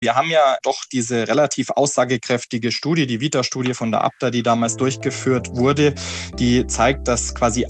Wir haben ja doch diese relativ aussagekräftige Studie, die VITA-Studie von der ABDA, die damals durchgeführt wurde, die zeigt, dass quasi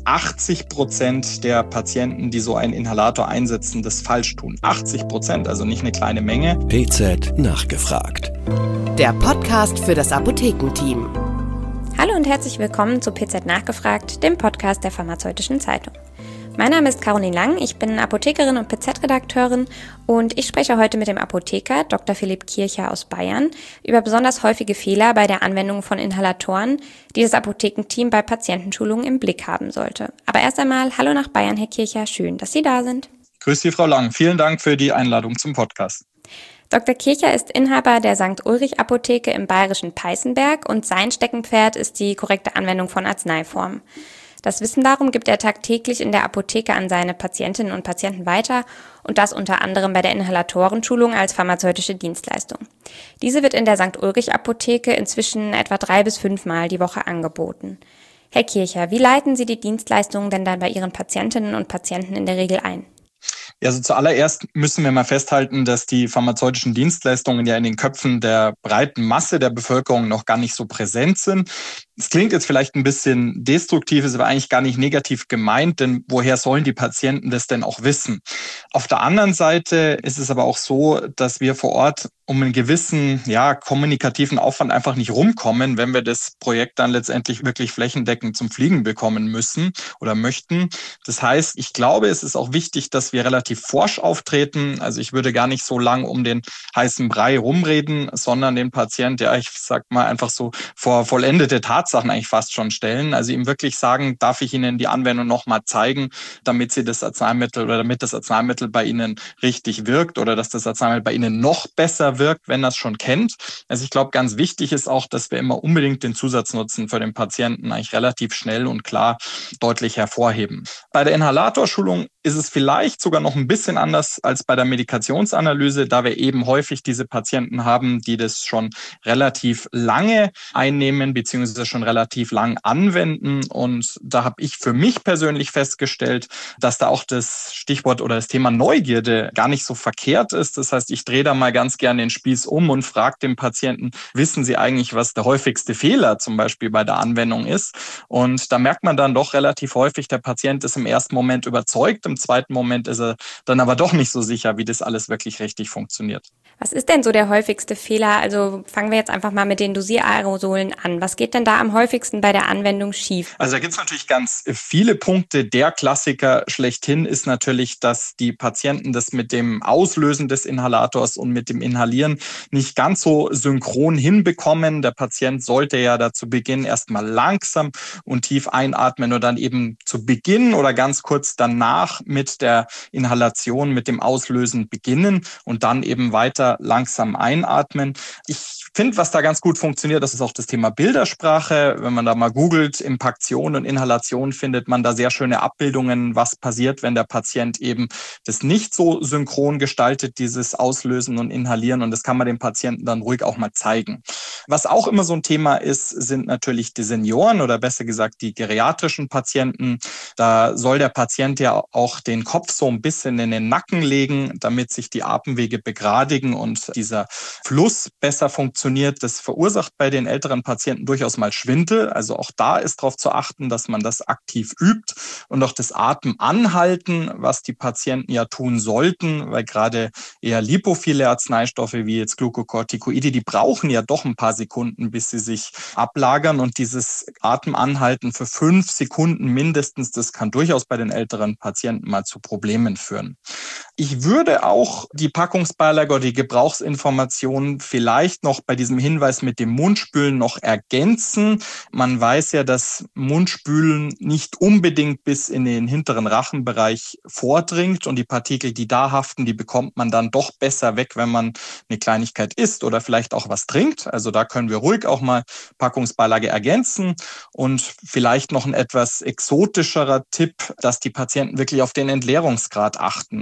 80% der Patienten, die so einen Inhalator einsetzen, das falsch tun. 80%, also nicht eine kleine Menge. PZ nachgefragt. Der Podcast für das Apothekenteam. Hallo und herzlich willkommen zu PZ nachgefragt, dem Podcast der Pharmazeutischen Zeitung. Mein Name ist Caroline Lang, ich bin Apothekerin und PZ-Redakteurin und ich spreche heute mit dem Apotheker Dr. Philipp Kircher aus Bayern über besonders häufige Fehler bei der Anwendung von Inhalatoren, die das Apothekenteam bei Patientenschulungen im Blick haben sollte. Aber erst einmal, hallo nach Bayern, Herr Kircher, schön, dass Sie da sind. Grüß Sie, Frau Lang. Vielen Dank für die Einladung zum Podcast. Dr. Kircher ist Inhaber der St. Ulrich-Apotheke im bayerischen Peißenberg und sein Steckenpferd ist die korrekte Anwendung von Arzneiformen. Das Wissen darum gibt er tagtäglich in der Apotheke an seine Patientinnen und Patienten weiter und das unter anderem bei der Inhalatorenschulung als pharmazeutische Dienstleistung. Diese wird in der St. Ulrich-Apotheke inzwischen etwa 3 bis 5 Mal die Woche angeboten. Herr Kircher, wie leiten Sie die Dienstleistungen denn dann bei Ihren Patientinnen und Patienten in der Regel ein? Ja, also zuallererst müssen wir mal festhalten, dass die pharmazeutischen Dienstleistungen ja in den Köpfen der breiten Masse der Bevölkerung noch gar nicht so präsent sind. Es klingt jetzt vielleicht ein bisschen destruktiv, ist aber eigentlich gar nicht negativ gemeint, denn woher sollen die Patienten das denn auch wissen? Auf der anderen Seite ist es aber auch so, dass wir vor Ort um einen gewissen kommunikativen Aufwand einfach nicht rumkommen, wenn wir das Projekt dann letztendlich wirklich flächendeckend zum Fliegen bekommen müssen oder möchten. Das heißt, ich glaube, es ist auch wichtig, dass wir relativ forsch auftreten. Also ich würde gar nicht so lang um den heißen Brei rumreden, sondern den Patient, ich sag mal einfach so vor vollendete Tatsachen eigentlich fast schon stellen. Also ihm wirklich sagen, darf ich Ihnen die Anwendung nochmal zeigen, damit Sie das Arzneimittel oder damit das Arzneimittel bei Ihnen richtig wirkt oder dass das Arzneimittel bei Ihnen noch besser wirkt, wenn er es schon kennt. Also ich glaube, ganz wichtig ist auch, dass wir immer unbedingt den Zusatznutzen für den Patienten eigentlich relativ schnell und klar deutlich hervorheben. Bei der Inhalatorschulung ist es vielleicht sogar noch ein bisschen anders als bei der Medikationsanalyse, da wir eben häufig diese Patienten haben, die das schon relativ lange einnehmen bzw. schon relativ lang anwenden. Und da habe ich für mich persönlich festgestellt, dass da auch das Stichwort oder das Thema Neugierde gar nicht so verkehrt ist. Das heißt, ich drehe da mal ganz gerne den Spieß um und frage den Patienten, wissen Sie eigentlich, was der häufigste Fehler zum Beispiel bei der Anwendung ist? Und da merkt man dann doch relativ häufig, der Patient ist im ersten Moment überzeugt, im zweiten Moment ist er dann aber doch nicht so sicher, wie das alles wirklich richtig funktioniert. Was ist denn so der häufigste Fehler? Also fangen wir jetzt einfach mal mit den Dosieraaerosolen an. Was geht denn da am häufigsten bei der Anwendung schief? Also da gibt es natürlich ganz viele Punkte. Der Klassiker schlechthin ist natürlich, dass die Patienten das mit dem Auslösen des Inhalators und mit dem Inhalieren nicht ganz so synchron hinbekommen. Der Patient sollte ja dazu Beginn erstmal langsam und tief einatmen und dann eben zu Beginn oder ganz kurz danach mit der Inhalation, mit dem Auslösen beginnen und dann eben weiter langsam einatmen. Ich finde, was da ganz gut funktioniert, das ist auch das Thema Bildersprache. Wenn man da mal googelt, Impaktion und Inhalation, findet man da sehr schöne Abbildungen, was passiert, wenn der Patient eben das nicht so synchron gestaltet, dieses Auslösen und Inhalieren. Und das kann man dem Patienten dann ruhig auch mal zeigen. Was auch immer so ein Thema ist, sind natürlich die Senioren oder besser gesagt die geriatrischen Patienten. Da soll der Patient ja auch den Kopf so ein bisschen in den Nacken legen, damit sich die Atemwege begradigen und dieser Fluss besser funktioniert. Das verursacht bei den älteren Patienten durchaus mal Schwindel. Also auch da ist darauf zu achten, dass man das aktiv übt und auch das Atmen anhalten, was die Patienten ja tun sollten, weil gerade eher lipophile Arzneistoffe wie jetzt Glucocorticoide, die brauchen ja doch ein paar Sekunden, bis sie sich ablagern und dieses Atemanhalten für 5 Sekunden mindestens, das kann durchaus bei den älteren Patienten mal zu Problemen führen. Ich würde auch die Packungsbeilage oder die Gebrauchsinformationen vielleicht noch bei diesem Hinweis mit dem Mundspülen noch ergänzen. Man weiß ja, dass Mundspülen nicht unbedingt bis in den hinteren Rachenbereich vordringt und die Partikel, die da haften, die bekommt man dann doch besser weg, wenn man eine Kleinigkeit isst oder vielleicht auch was trinkt. Also da können wir ruhig auch mal Packungsbeilage ergänzen und vielleicht noch ein etwas exotischerer Tipp, dass die Patienten wirklich auf den Entleerungsgrad achten. Also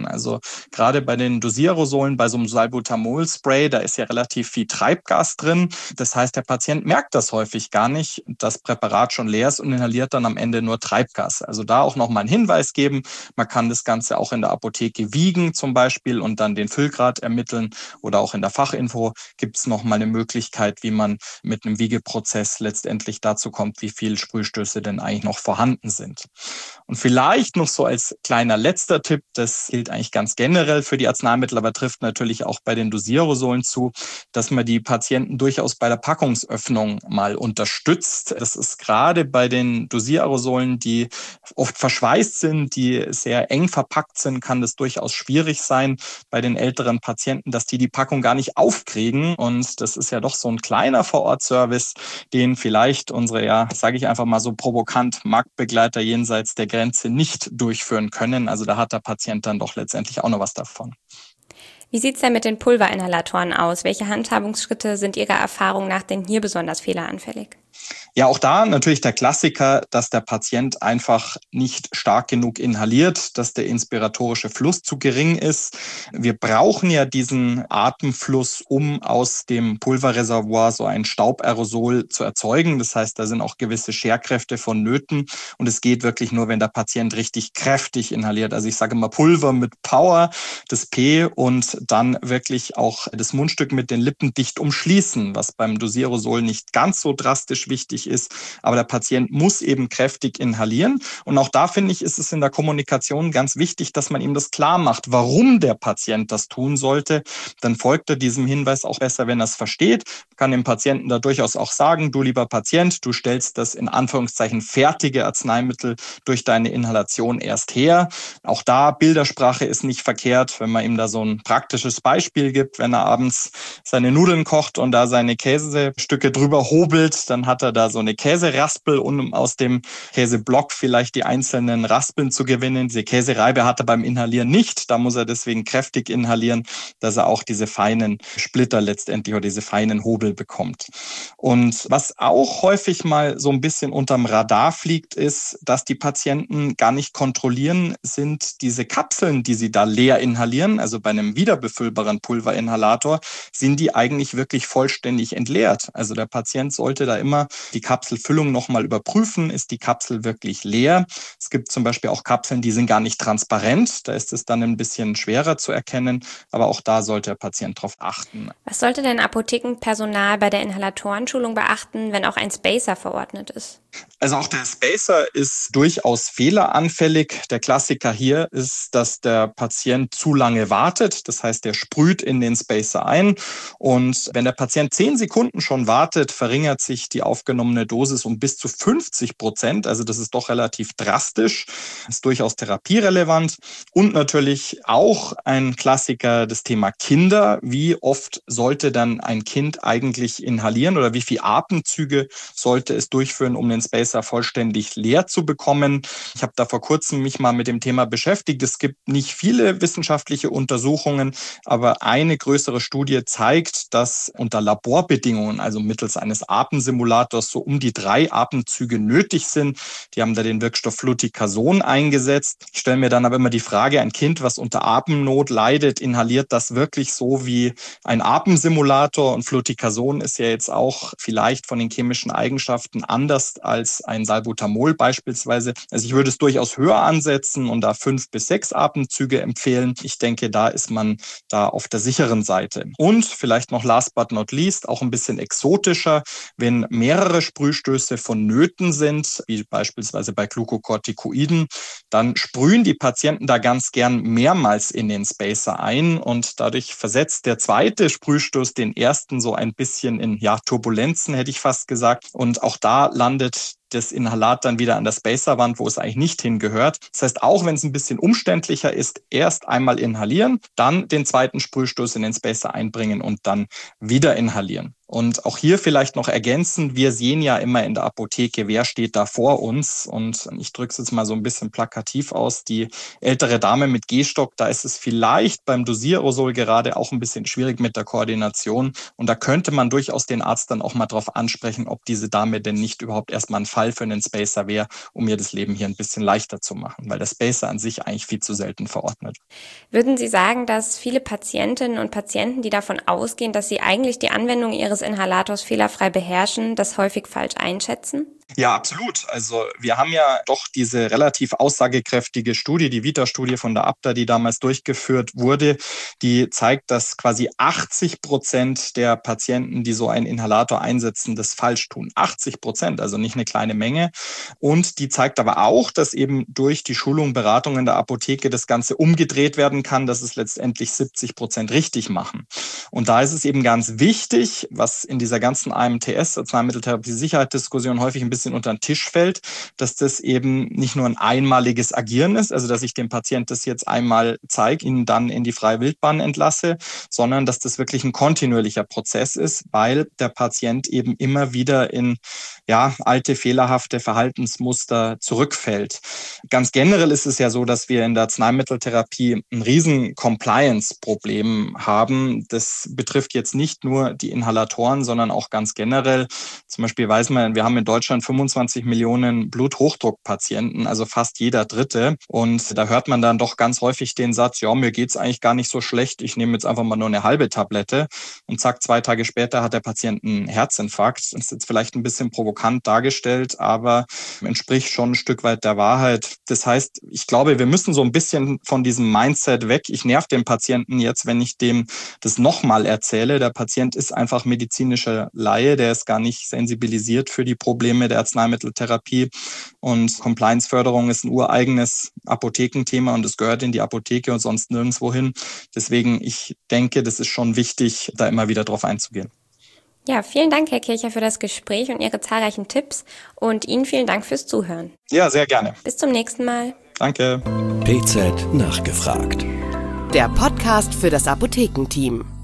Gerade bei den Dosierrosolen, bei so einem Salbutamol-Spray, da ist ja relativ viel Treibgas drin. Das heißt, der Patient merkt das häufig gar nicht, das Präparat schon leer ist und inhaliert dann am Ende nur Treibgas. Also da auch nochmal einen Hinweis geben. Man kann das Ganze auch in der Apotheke wiegen zum Beispiel und dann den Füllgrad ermitteln, oder auch in der Fachinfo gibt es nochmal eine Möglichkeit, wie man mit einem Wiegeprozess letztendlich dazu kommt, wie viele Sprühstöße denn eigentlich noch vorhanden sind. Und vielleicht noch so als kleiner letzter Tipp, das gilt eigentlich ganz generell für die Arzneimittel, aber trifft natürlich auch bei den Dosierrosolen zu, dass man die Patienten durchaus bei der Packungsöffnung mal unterstützt. Das ist gerade bei den Dosierrosolen, die oft verschweißt sind, die sehr eng verpackt sind, kann das durchaus schwierig sein bei den älteren Patienten, dass die Packung gar nicht aufkriegen. Und das ist ja doch so ein kleiner Vorortservice, den vielleicht unsere, ja, sage ich einfach mal so provokant, Marktbegleiter jenseits der Grenze nicht durchführen können. Also da hat der Patient dann doch letztendlich auch noch was davon. Wie sieht es denn mit den Pulverinhalatoren aus? Welche Handhabungsschritte sind Ihrer Erfahrung nach denn hier besonders fehleranfällig? Ja, auch da natürlich der Klassiker, dass der Patient einfach nicht stark genug inhaliert, dass der inspiratorische Fluss zu gering ist. Wir brauchen ja diesen Atemfluss, um aus dem Pulverreservoir so ein Staubaerosol zu erzeugen. Das heißt, da sind auch gewisse Scherkräfte vonnöten und es geht wirklich nur, wenn der Patient richtig kräftig inhaliert. Also ich sage immer Pulver mit Power, das P, und dann wirklich auch das Mundstück mit den Lippen dicht umschließen, was beim Dosierosol nicht ganz so drastisch wichtig ist, aber der Patient muss eben kräftig inhalieren. Und auch da finde ich, ist es in der Kommunikation ganz wichtig, dass man ihm das klar macht, warum der Patient das tun sollte. Dann folgt er diesem Hinweis auch besser, wenn er es versteht. Man kann dem Patienten da durchaus auch sagen, du lieber Patient, du stellst das in Anführungszeichen fertige Arzneimittel durch deine Inhalation erst her. Auch da, Bildersprache ist nicht verkehrt, wenn man ihm da so ein praktisches Beispiel gibt, wenn er abends seine Nudeln kocht und da seine Käsestücke drüber hobelt, dann hat er da so eine Käseraspel, um aus dem Käseblock vielleicht die einzelnen Raspeln zu gewinnen. Diese Käsereibe hat er beim Inhalieren nicht. Da muss er deswegen kräftig inhalieren, dass er auch diese feinen Splitter letztendlich oder diese feinen Hobel bekommt. Und was auch häufig mal so ein bisschen unterm Radar fliegt, ist, dass die Patienten gar nicht kontrollieren, sind diese Kapseln, die sie da leer inhalieren, also bei einem wiederbefüllbaren Pulverinhalator, sind die eigentlich wirklich vollständig entleert. Also der Patient sollte da immer die Kapselfüllung nochmal überprüfen. Ist die Kapsel wirklich leer? Es gibt zum Beispiel auch Kapseln, die sind gar nicht transparent. Da ist es dann ein bisschen schwerer zu erkennen. Aber auch da sollte der Patient darauf achten. Was sollte denn Apothekenpersonal bei der Inhalatorenschulung beachten, wenn auch ein Spacer verordnet ist? Also auch der Spacer ist durchaus fehleranfällig. Der Klassiker hier ist, dass der Patient zu lange wartet. Das heißt, er sprüht in den Spacer ein. Und wenn der Patient 10 Sekunden schon wartet, verringert sich die aufgenommene Dosis um bis zu 50%. Also das ist doch relativ drastisch. Ist durchaus therapierelevant. Und natürlich auch ein Klassiker, das Thema Kinder. Wie oft sollte dann ein Kind eigentlich inhalieren oder wie viele Atemzüge sollte es durchführen, um den Spacer vollständig leer zu bekommen? Ich habe da vor kurzem mich mal mit dem Thema beschäftigt. Es gibt nicht viele wissenschaftliche Untersuchungen, aber eine größere Studie zeigt, dass unter Laborbedingungen, also mittels eines Atemsimulators, so um die 3 Atemzüge nötig sind. Die haben da den Wirkstoff Fluticasone eingesetzt. Ich stelle mir dann aber immer die Frage, ein Kind, was unter Atemnot leidet, inhaliert das wirklich so wie ein Atemsimulator? Und Fluticasone ist ja jetzt auch vielleicht von den chemischen Eigenschaften anders als ein Salbutamol beispielsweise. Also ich würde es durchaus höher ansetzen und da 5 bis 6 Atemzüge empfehlen. Ich denke, da ist man da auf der sicheren Seite. Und vielleicht noch last but not least, auch ein bisschen exotischer, wenn mehrere Sprühstöße vonnöten sind, wie beispielsweise bei Glukokortikoiden, dann sprühen die Patienten da ganz gern mehrmals in den Spacer ein und dadurch versetzt der zweite Sprühstoß den ersten so ein bisschen in Turbulenzen, hätte ich fast gesagt. Und auch da landet das Inhalat dann wieder an der Spacerwand, wo es eigentlich nicht hingehört. Das heißt, auch wenn es ein bisschen umständlicher ist, erst einmal inhalieren, dann den zweiten Sprühstoß in den Spacer einbringen und dann wieder inhalieren. Und auch hier vielleicht noch ergänzen, wir sehen ja immer in der Apotheke, wer steht da vor uns. Und ich drücke es jetzt mal so ein bisschen plakativ aus, die ältere Dame mit Gehstock, da ist es vielleicht beim Dosierosol gerade auch ein bisschen schwierig mit der Koordination. Und da könnte man durchaus den Arzt dann auch mal drauf ansprechen, ob diese Dame denn nicht überhaupt erstmal einen Fall für einen Spacer wäre, um mir das Leben hier ein bisschen leichter zu machen, weil der Spacer an sich eigentlich viel zu selten verordnet. Würden Sie sagen, dass viele Patientinnen und Patienten, die davon ausgehen, dass sie eigentlich die Anwendung ihres Inhalators fehlerfrei beherrschen, das häufig falsch einschätzen? Ja, absolut. Also wir haben ja doch diese relativ aussagekräftige Studie, die VITA-Studie von der ABDA, die damals durchgeführt wurde, die zeigt, dass quasi 80% der Patienten, die so einen Inhalator einsetzen, das falsch tun. 80%, also nicht eine kleine Menge. Und die zeigt aber auch, dass eben durch die Schulung, Beratung in der Apotheke das Ganze umgedreht werden kann, dass es letztendlich 70% richtig machen. Und da ist es eben ganz wichtig, was in dieser ganzen AMTS, Arzneimitteltherapie-Sicherheit-Diskussion häufig ein bisschen unter den Tisch fällt, dass das eben nicht nur ein einmaliges Agieren ist, also dass ich dem Patient das jetzt einmal zeige, ihn dann in die freie Wildbahn entlasse, sondern dass das wirklich ein kontinuierlicher Prozess ist, weil der Patient eben immer wieder in alte, fehlerhafte Verhaltensmuster zurückfällt. Ganz generell ist es ja so, dass wir in der Arzneimitteltherapie ein riesen Compliance-Problem haben. Das betrifft jetzt nicht nur die Inhalatoren, sondern auch ganz generell. Zum Beispiel weiß man, wir haben in Deutschland 25 Millionen Bluthochdruckpatienten, also fast jeder Dritte. Und da hört man dann doch ganz häufig den Satz, ja, mir geht's eigentlich gar nicht so schlecht, ich nehme jetzt einfach mal nur eine halbe Tablette. Und zack, 2 Tage später hat der Patient einen Herzinfarkt. Das ist jetzt vielleicht ein bisschen provokant dargestellt, aber entspricht schon ein Stück weit der Wahrheit. Das heißt, ich glaube, wir müssen so ein bisschen von diesem Mindset weg. Ich nerv den Patienten jetzt, wenn ich dem das nochmal erzähle. Der Patient ist einfach medizinischer Laie, der ist gar nicht sensibilisiert für die Probleme der Arzneimitteltherapie. Und Compliance-Förderung ist ein ureigenes Apothekenthema und es gehört in die Apotheke und sonst nirgendwo hin. Deswegen, ich denke, das ist schon wichtig, da immer wieder drauf einzugehen. Ja, vielen Dank, Herr Kircher, für das Gespräch und Ihre zahlreichen Tipps und Ihnen vielen Dank fürs Zuhören. Ja, sehr gerne. Bis zum nächsten Mal. Danke. PZ nachgefragt. Der Podcast für das Apothekenteam.